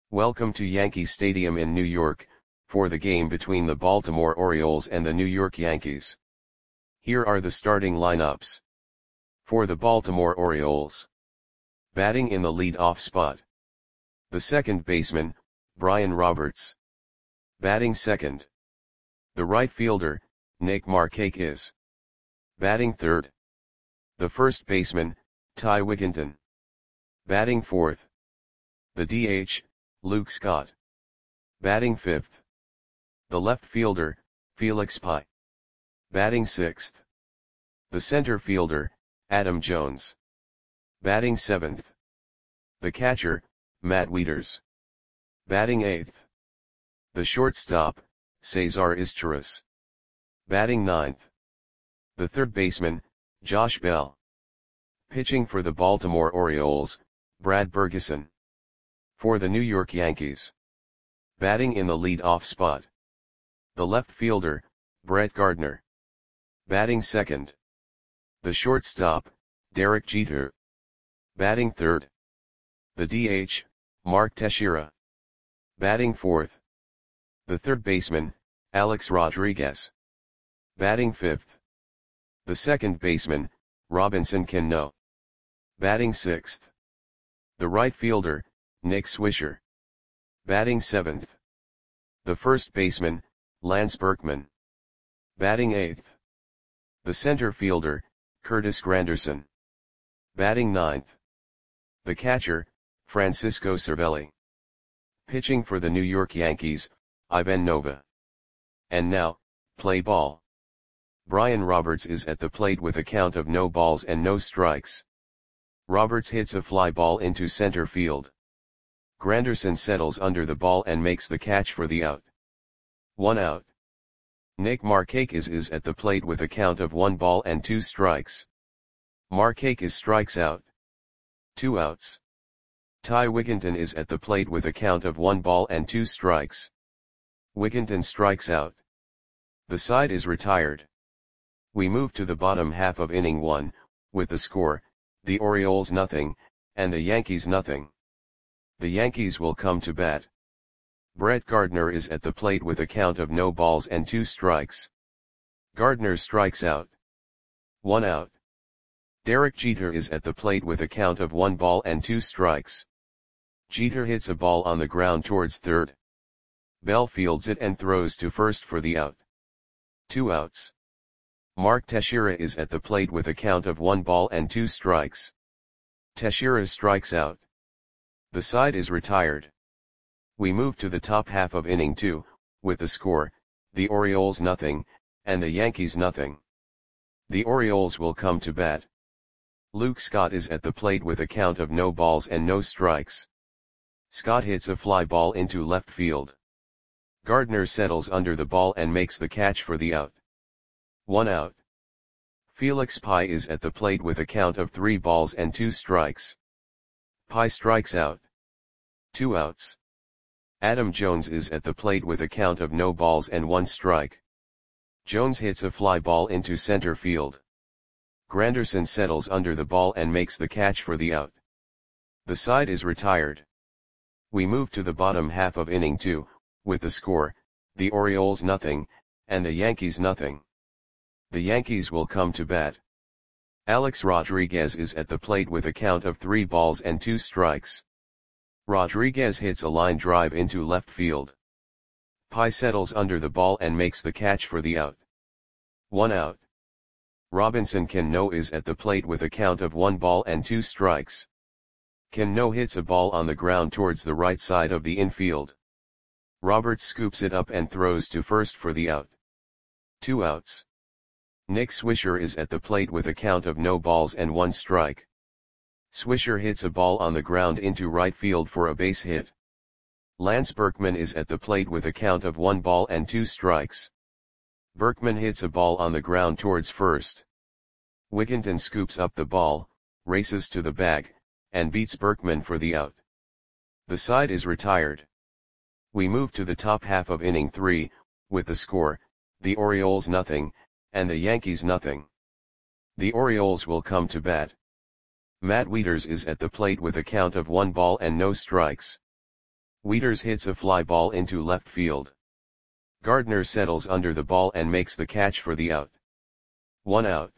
Welcome to Yankee Stadium in New York, for the game between the Baltimore Orioles and the New York Yankees. Here are the starting lineups. For the Baltimore Orioles. Batting in the lead-off spot. The second baseman, Brian Roberts. Batting second. The right fielder, Nick Markakis. Batting third. The first baseman, Ty Wigginton. Batting fourth. The DH, Luke Scott. Batting fifth. The left fielder, Felix Pie. Batting sixth. The center fielder, Adam Jones. Batting seventh. The catcher, Matt Wieters. Batting eighth. The shortstop, Cesar Izturis. Batting ninth. The third baseman, Josh Bell. Pitching for the Baltimore Orioles, Brad Bergeson. For the New York Yankees. Batting in the lead-off spot. The left fielder, Brett Gardner. Batting second. The shortstop, Derek Jeter. Batting third. The DH, Mark Teixeira. Batting fourth. The third baseman, Alex Rodriguez. Batting fifth. The second baseman, Robinson Cano. Batting sixth. The right fielder, Nick Swisher. Batting seventh. The first baseman, Lance Berkman. Batting eighth. The center fielder, Curtis Granderson. Batting ninth. The catcher, Francisco Cervelli. Pitching for the New York Yankees, Ivan Nova. And now, play ball. Brian Roberts is at the plate with a count of no balls and no strikes. Roberts hits a fly ball into center field. Granderson settles under the ball and makes the catch for the out. 1 out. Nick Markakis is at the plate with a count of 1 ball and 2 strikes. Markakis strikes out. 2 outs. Ty Wigginton is at the plate with a count of 1 ball and 2 strikes. Wigginton strikes out. The side is retired. We move to the bottom half of inning 1, with the score, the Orioles nothing, and the Yankees nothing. The Yankees will come to bat. Brett Gardner is at the plate with a count of no balls and 2 strikes. Gardner strikes out. 1 out. Derek Jeter is at the plate with a count of 1 ball and 2 strikes. Jeter hits a ball on the ground towards third. Bell fields it and throws to first for the out. 2 outs. Mark Teixeira is at the plate with a count of 1 ball and 2 strikes. Teixeira strikes out. The side is retired. We move to the top half of inning 2, with the score, the Orioles nothing, and the Yankees nothing. The Orioles will come to bat. Luke Scott is at the plate with a count of no balls and no strikes. Scott hits a fly ball into left field. Gardner settles under the ball and makes the catch for the out. 1 out. Felix Pie is at the plate with a count of 3 balls and 2 strikes. Pie strikes out. 2 outs. Adam Jones is at the plate with a count of no balls and 1 strike. Jones hits a fly ball into center field. Granderson settles under the ball and makes the catch for the out. The side is retired. We move to the bottom half of inning 2, with the score, the Orioles nothing, and the Yankees nothing. The Yankees will come to bat. Alex Rodriguez is at the plate with a count of 3 balls and 2 strikes. Rodriguez hits a line drive into left field. Pie settles under the ball and makes the catch for the out. 1 out. Robinson Cano is at the plate with a count of 1 ball and 2 strikes. Cano hits a ball on the ground towards the right side of the infield. Roberts scoops it up and throws to first for the out. 2 outs. Nick Swisher is at the plate with a count of no balls and 1 strike. Swisher hits a ball on the ground into right field for a base hit. Lance Berkman is at the plate with a count of 1 ball and 2 strikes. Berkman hits a ball on the ground towards first. Wigginton scoops up the ball, races to the bag, and beats Berkman for the out. The side is retired. We move to the top half of inning 3, with the score, the Orioles nothing, and the Yankees nothing. The Orioles will come to bat. Matt Wieters is at the plate with a count of 1 ball and no strikes. Wieters hits a fly ball into left field. Gardner settles under the ball and makes the catch for the out. 1 out.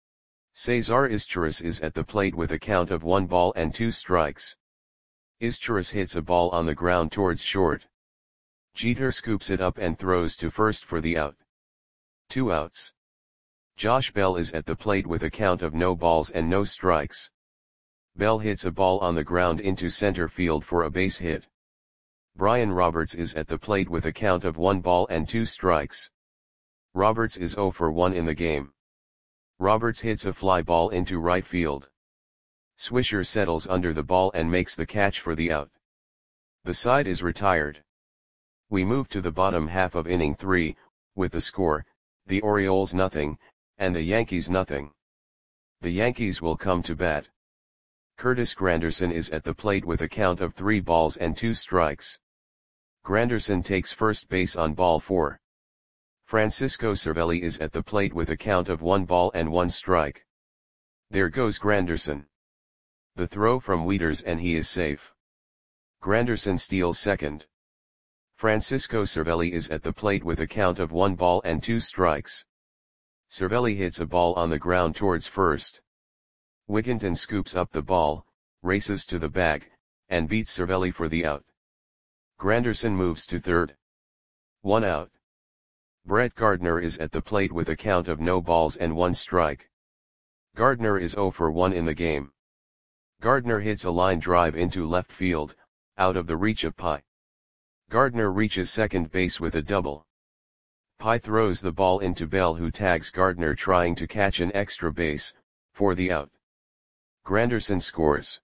Cesar Izturis is at the plate with a count of 1 ball and 2 strikes. Izturis hits a ball on the ground towards short. Jeter scoops it up and throws to first for the out. 2 outs. Josh Bell is at the plate with a count of no balls and no strikes. Bell hits a ball on the ground into center field for a base hit. Brian Roberts is at the plate with a count of 1 ball and 2 strikes. Roberts is 0 for 1 in the game. Roberts hits a fly ball into right field. Swisher settles under the ball and makes the catch for the out. The side is retired. We move to the bottom half of inning 3, with the score, the Orioles 0, and the Yankees 0. The Yankees will come to bat. Curtis Granderson is at the plate with a count of 3 balls and 2 strikes. Granderson takes first base on ball 4. Francisco Cervelli is at the plate with a count of 1 ball and 1 strike. There goes Granderson. The throw from Wieters and he is safe. Granderson steals second. Francisco Cervelli is at the plate with a count of 1 ball and 2 strikes. Cervelli hits a ball on the ground towards first. Wigginton scoops up the ball, races to the bag, and beats Cervelli for the out. Granderson moves to third. 1 out. Brett Gardner is at the plate with a count of no balls and 1 strike. Gardner is 0 for 1 in the game. Gardner hits a line drive into left field, out of the reach of Pye. Gardner reaches second base with a double. Pye throws the ball into Bell, who tags Gardner trying to catch an extra base, for the out. Granderson scores.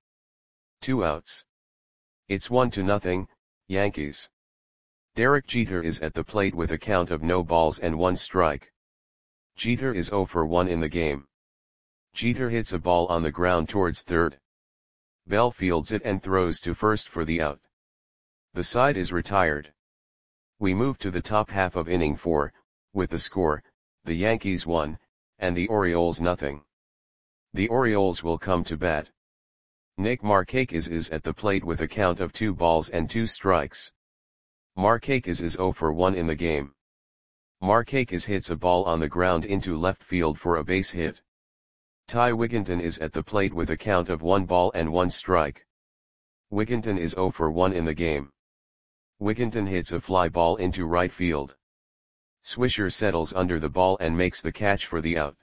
2 outs. It's 1-0, Yankees. Derek Jeter is at the plate with a count of no balls and 1 strike. Jeter is 0 for 1 in the game. Jeter hits a ball on the ground towards third. Bell fields it and throws to first for the out. The side is retired. We move to the top half of inning 4, with the score, the Yankees 1, and the Orioles 0. The Orioles will come to bat. Nick Markakis is at the plate with a count of 2 balls and 2 strikes. Markakis is 0 for 1 in the game. Markakis hits a ball on the ground into left field for a base hit. Ty Wigginton is at the plate with a count of 1 ball and 1 strike. Wigginton is 0 for 1 in the game. Wigginton hits a fly ball into right field. Swisher settles under the ball and makes the catch for the out.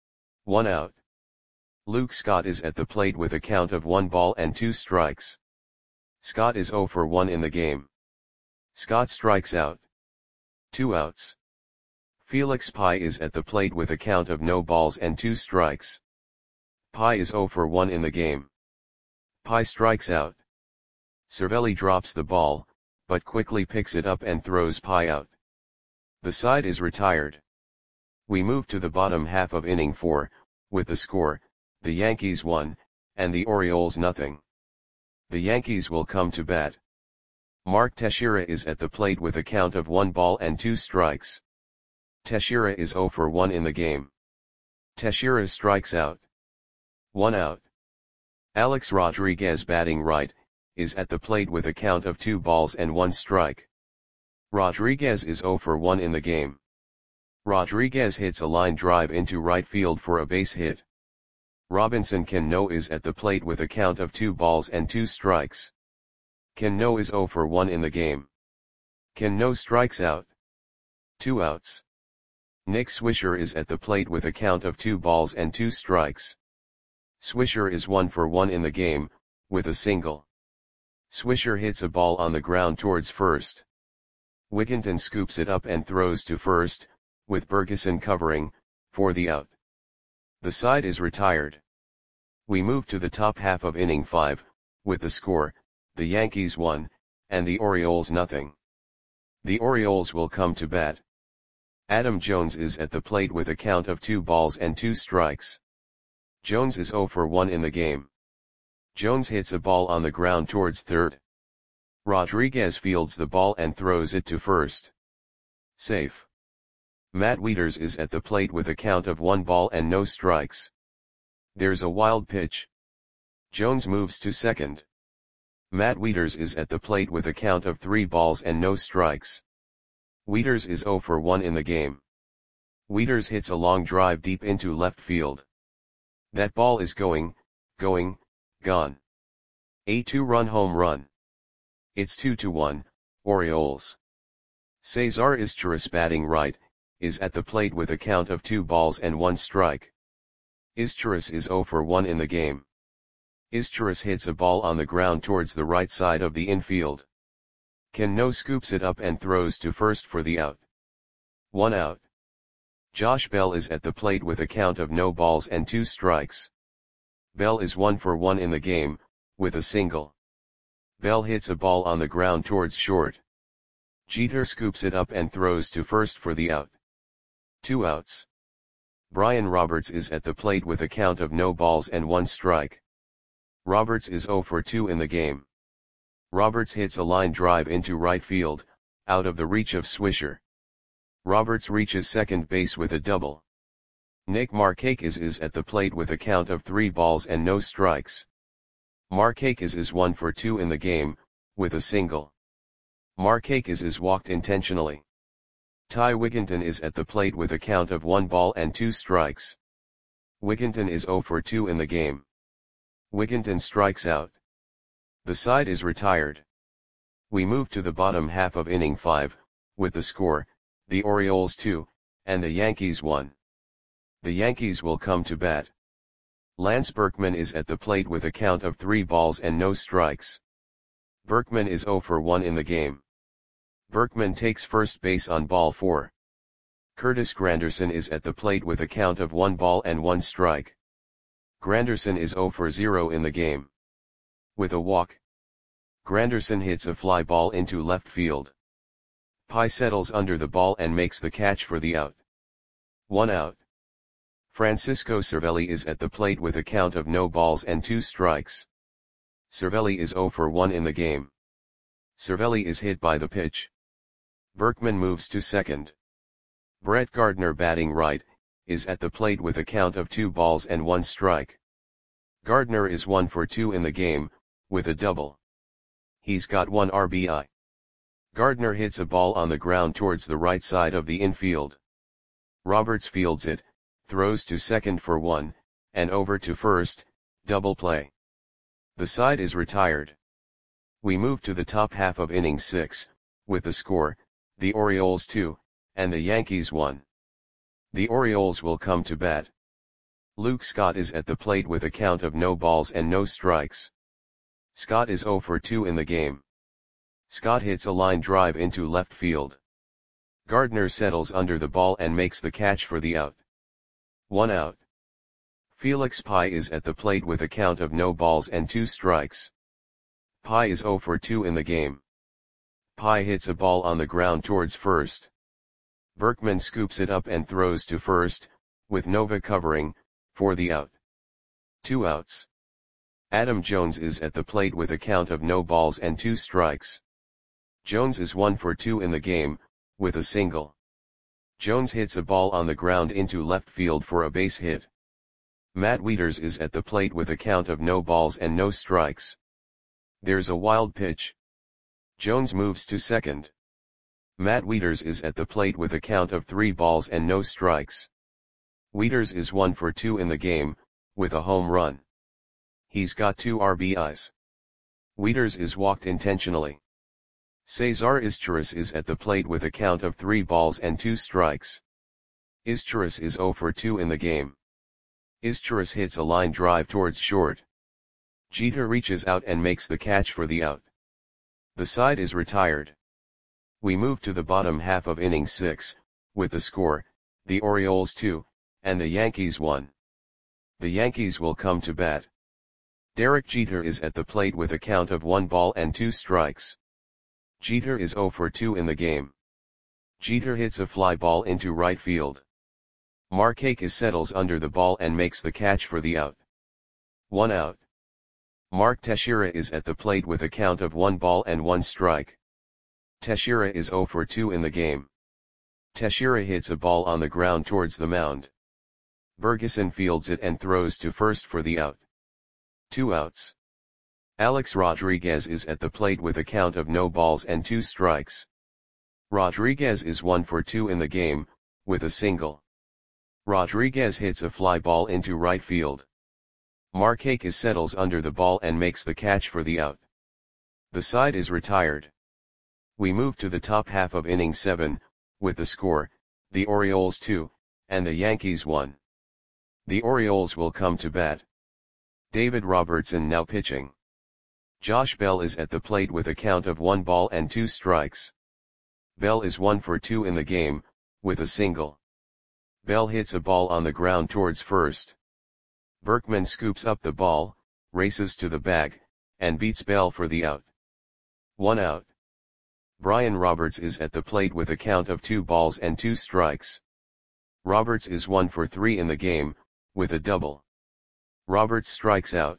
1 out. Luke Scott is at the plate with a count of 1 ball and 2 strikes. Scott is 0 for 1 in the game. Scott strikes out. 2 outs. Felix Pye is at the plate with a count of no balls and 2 strikes. Pye is 0 for 1 in the game. Pye strikes out. Cervelli drops the ball, but quickly picks it up and throws Pye out. The side is retired. We move to the bottom half of inning 4, with the score, the Yankees 1, and the Orioles 0. The Yankees will come to bat. Mark Teixeira is at the plate with a count of 1 ball and 2 strikes. Teixeira is 0 for 1 in the game. Teixeira strikes out. 1 out. Alex Rodriguez, batting right, is at the plate with a count of 2 balls and 1 strike. Rodriguez is 0 for 1 in the game. Rodriguez hits a line drive into right field for a base hit. Robinson Cano is at the plate with a count of 2 balls and 2 strikes. Cano is 0 for 1 in the game. Cano strikes out. 2 outs. Nick Swisher is at the plate with a count of 2 balls and 2 strikes. Swisher is 1 for 1 in the game, with a single. Swisher hits a ball on the ground towards first. Wigginton scoops it up and throws to first, with Bergeson covering, for the out. The side is retired. We move to the top half of inning 5, with the score, the Yankees 1, and the Orioles 0. The Orioles will come to bat. Adam Jones is at the plate with a count of 2 balls and 2 strikes. Jones is 0 for 1 in the game. Jones hits a ball on the ground towards third. Rodriguez fields the ball and throws it to first. Safe. Matt Wieters is at the plate with a count of 1 ball and no strikes. There's a wild pitch. Jones moves to second. Matt Wieters is at the plate with a count of 3 balls and no strikes. Wieters is 0 for 1 in the game. Wieters hits a long drive deep into left field. That ball is going, gone. A 2-run home run. It's 2-1, Orioles. Cesar Izturis, batting right, is at the plate with a count of 2 balls and 1 strike. Izturis is 0 for 1 in the game. Izturis hits a ball on the ground towards the right side of the infield. Cano scoops it up and throws to first for the out. 1 out. Josh Bell is at the plate with a count of no balls and 2 strikes. Bell is 1 for 1 in the game, with a single. Bell hits a ball on the ground towards short. Jeter scoops it up and throws to first for the out. 2 outs. Brian Roberts is at the plate with a count of no balls and 1 strike. Roberts is 0 for 2 in the game. Roberts hits a line drive into right field, out of the reach of Swisher. Roberts reaches second base with a double. Nick Markakis is at the plate with a count of 3 balls and no strikes. Markakis is 1 for 2 in the game, with a single. Markakis is walked intentionally. Ty Wigginton is at the plate with a count of 1 ball and 2 strikes. Wigginton is 0 for 2 in the game. Wigginton strikes out. The side is retired. We move to the bottom half of inning 5, with the score, the Orioles 2, and the Yankees 1. The Yankees will come to bat. Lance Berkman is at the plate with a count of 3 balls and no strikes. Berkman is 0 for 1 in the game. Berkman takes first base on ball 4. Curtis Granderson is at the plate with a count of 1 ball and 1 strike. Granderson is 0 for 0 in the game. With a walk, Granderson hits a fly ball into left field. Pye settles under the ball and makes the catch for the out. 1 out. Francisco Cervelli is at the plate with a count of no balls and 2 strikes. Cervelli is 0 for 1 in the game. Cervelli is hit by the pitch. Berkman moves to second. Brett Gardner, batting right, is at the plate with a count of 2 balls and 1 strike. Gardner is 1 for 2 in the game, with a double. He's got 1 RBI. Gardner hits a ball on the ground towards the right side of the infield. Roberts fields it, throws to second for 1, and over to first, double play. The side is retired. We move to the top half of inning 6, with the score, the Orioles 2, and the Yankees 1. The Orioles will come to bat. Luke Scott is at the plate with a count of no balls and no strikes. Scott is 0 for 2 in the game. Scott hits a line drive into left field. Gardner settles under the ball and makes the catch for the out. 1 out. Felix Pye is at the plate with a count of no balls and 2 strikes. Pye is 0 for 2 in the game. Pye hits a ball on the ground towards first. Berkman scoops it up and throws to first, with Nova covering, for the out. 2 outs. Adam Jones is at the plate with a count of no balls and 2 strikes. Jones is 1 for 2 in the game, with a single. Jones hits a ball on the ground into left field for a base hit. Matt Wieters is at the plate with a count of no balls and no strikes. There's a wild pitch. Jones moves to second. Matt Wieters is at the plate with a count of 3 balls and no strikes. Wieters is 1 for 2 in the game, with a home run. He's got 2 RBIs. Wieters is walked intentionally. Cesar Izturis is at the plate with a count of 3 balls and 2 strikes. Izturis is 0 for 2 in the game. Izturis hits a line drive towards short. Jeter reaches out and makes the catch for the out. The side is retired. We move to the bottom half of inning 6, with the score, the Orioles 2, and the Yankees 1. The Yankees will come to bat. Derek Jeter is at the plate with a count of 1 ball and 2 strikes. Jeter is 0 for 2 in the game. Jeter hits a fly ball into right field. Markakis settles under the ball and makes the catch for the out. 1 out. Mark Teixeira is at the plate with a count of 1 ball and 1 strike. Teixeira is 0 for 2 in the game. Teixeira hits a ball on the ground towards the mound. Bergeson fields it and throws to first for the out. 2 outs. Alex Rodriguez is at the plate with a count of no balls and 2 strikes. Rodriguez is 1 for 2 in the game, with a single. Rodriguez hits a fly ball into right field. Markakis settles under the ball and makes the catch for the out. The side is retired. We move to the top half of inning 7, with the score, the Orioles 2, and the Yankees 1. The Orioles will come to bat. David Robertson now pitching. Josh Bell is at the plate with a count of 1 ball and 2 strikes. Bell is 1 for 2 in the game, with a single. Bell hits a ball on the ground towards first. Berkman scoops up the ball, races to the bag, and beats Bell for the out. 1 out. Brian Roberts is at the plate with a count of 2 balls and 2 strikes. Roberts is 1 for 3 in the game, with a double. Roberts strikes out.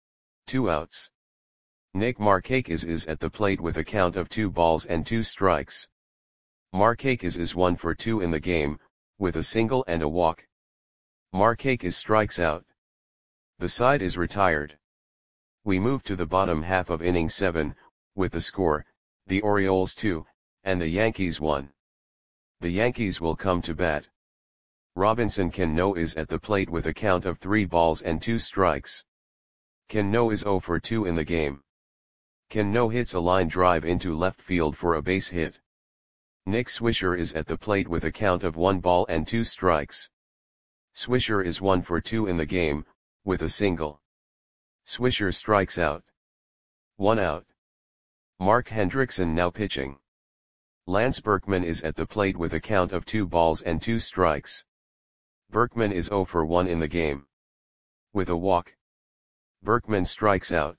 2 outs. Nick Markakis is at the plate with a count of 2 balls and 2 strikes. Markakis is 1 for 2 in the game, with a single and a walk. Markakis strikes out. The side is retired. We move to the bottom half of inning 7, with the score, the Orioles 2, and the Yankees 1. The Yankees will come to bat. Robinson Cano is at the plate with a count of 3 balls and 2 strikes. Cano is 0 for 2 in the game. Cano hits a line drive into left field for a base hit. Nick Swisher is at the plate with a count of 1 ball and 2 strikes. Swisher is 1 for 2 in the game, with a single. Swisher strikes out. 1 out. Mark Hendrickson now pitching. Lance Berkman is at the plate with a count of 2 balls and 2 strikes. Berkman is 0 for 1 in the game. With a walk. Berkman strikes out.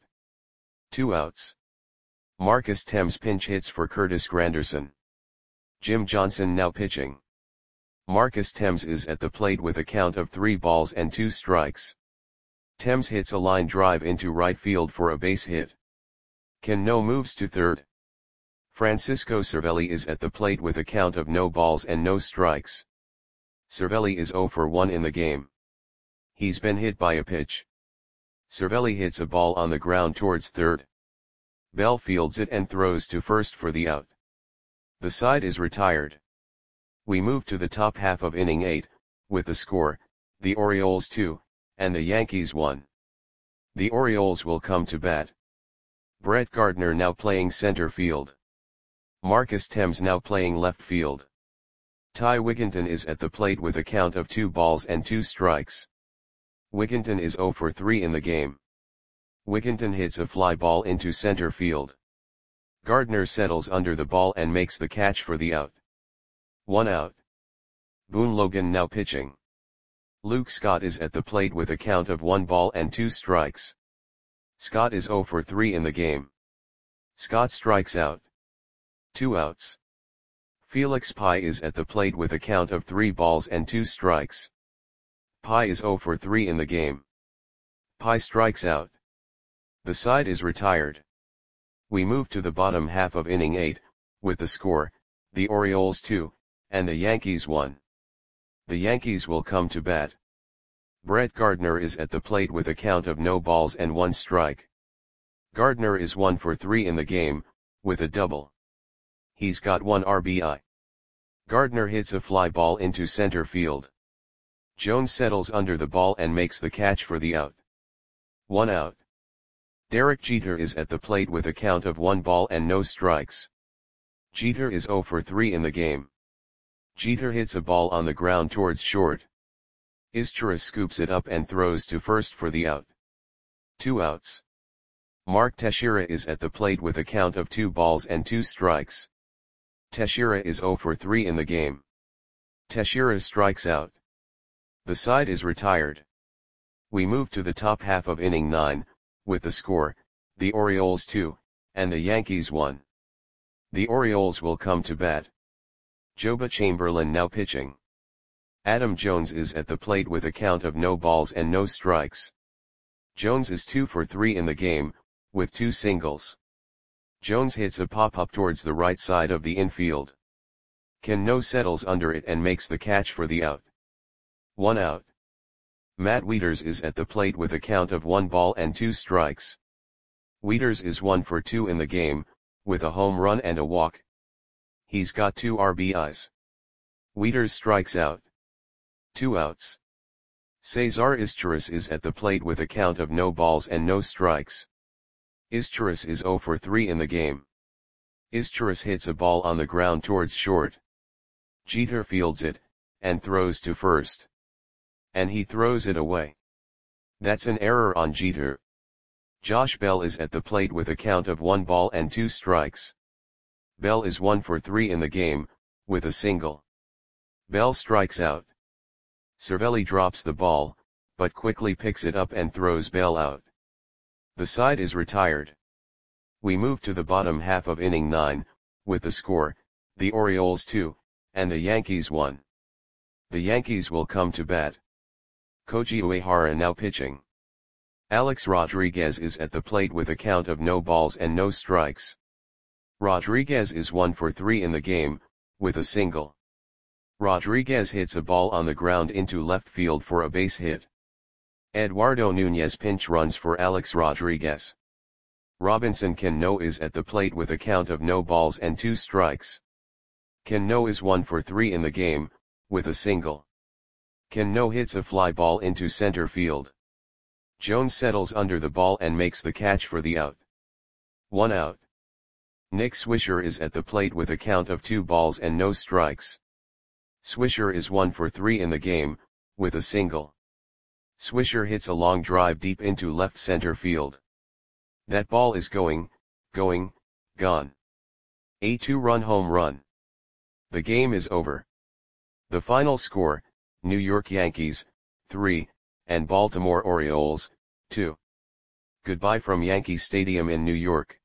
2 outs. Marcus Thames pinch hits for Curtis Granderson. Jim Johnson now pitching. Marcus Thames is at the plate with a count of 3 balls and 2 strikes. Thames hits a line drive into right field for a base hit. Cano moves to third. Francisco Cervelli is at the plate with a count of no balls and no strikes. Cervelli is 0 for 1 in the game. He's been hit by a pitch. Cervelli hits a ball on the ground towards third. Bell fields it and throws to first for the out. The side is retired. We move to the top half of inning 8, with the score, the Orioles 2, and the Yankees 1. The Orioles will come to bat. Brett Gardner now playing center field. Marcus Thames now playing left field. Ty Wigginton is at the plate with a count of 2 balls and 2 strikes. Wigginton is 0 for 3 in the game. Wigginton hits a fly ball into center field. Gardner settles under the ball and makes the catch for the out. 1 out. Boone Logan now pitching. Luke Scott is at the plate with a count of 1 ball and 2 strikes. Scott is 0 for 3 in the game. Scott strikes out. 2 outs. Felix Pye is at the plate with a count of 3 balls and 2 strikes. Pye is 0 for 3 in the game. Pye strikes out. The side is retired. We move to the bottom half of inning 8, with the score, the Orioles 2, and the Yankees 1. The Yankees will come to bat. Brett Gardner is at the plate with a count of no balls and 1 strike. Gardner is 1 for 3 in the game, with a double. He's got 1 RBI. Gardner hits a fly ball into center field. Jones settles under the ball and makes the catch for the out. 1 out. Derek Jeter is at the plate with a count of 1 ball and no strikes. Jeter is 0 for 3 in the game. Jeter hits a ball on the ground towards short. Izchira scoops it up and throws to first for the out. 2 outs. Mark Teixeira is at the plate with a count of 2 balls and 2 strikes. Teixeira is 0 for 3 in the game. Teixeira strikes out. The side is retired. We move to the top half of inning 9, with the score, the Orioles 2, and the Yankees 1. The Orioles will come to bat. Joba Chamberlain now pitching. Adam Jones is at the plate with a count of no balls and no strikes. Jones is 2 for 3 in the game, with 2 singles. Jones hits a pop-up towards the right side of the infield. Cano settles under it and makes the catch for the out. 1 out. Matt Wieters is at the plate with a count of 1 ball and 2 strikes. Wieters is 1 for 2 in the game, with a home run and a walk. He's got 2 RBIs. Wieters strikes out. 2 outs. Cesar Izturis is at the plate with a count of no balls and no strikes. Izturis is 0 for 3 in the game. Izturis hits a ball on the ground towards short. Jeter fields it, and throws to first. And he throws it away. That's an error on Jeter. Josh Bell is at the plate with a count of 1 ball and 2 strikes. Bell is 1 for 3 in the game, with a single. Bell strikes out. Cervelli drops the ball, but quickly picks it up and throws Bell out. The side is retired. We move to the bottom half of inning 9, with the score, the Orioles 2, and the Yankees 1. The Yankees will come to bat. Koji Uehara now pitching. Alex Rodriguez is at the plate with a count of no balls and no strikes. Rodriguez is 1 for 3 in the game, with a single. Rodriguez hits a ball on the ground into left field for a base hit. Eduardo Nunez pinch runs for Alex Rodriguez. Robinson Cano is at the plate with a count of no balls and 2 strikes. Cano is 1 for 3 in the game, with a single. Cano hits a fly ball into center field. Jones settles under the ball and makes the catch for the out. 1 out. Nick Swisher is at the plate with a count of 2 balls and no strikes. Swisher is 1 for 3 in the game, with a single. Swisher hits a long drive deep into left center field. That ball is gone. A 2-run home run. The game is over. The final score, New York Yankees, 3, and Baltimore Orioles, 2. Goodbye from Yankee Stadium in New York.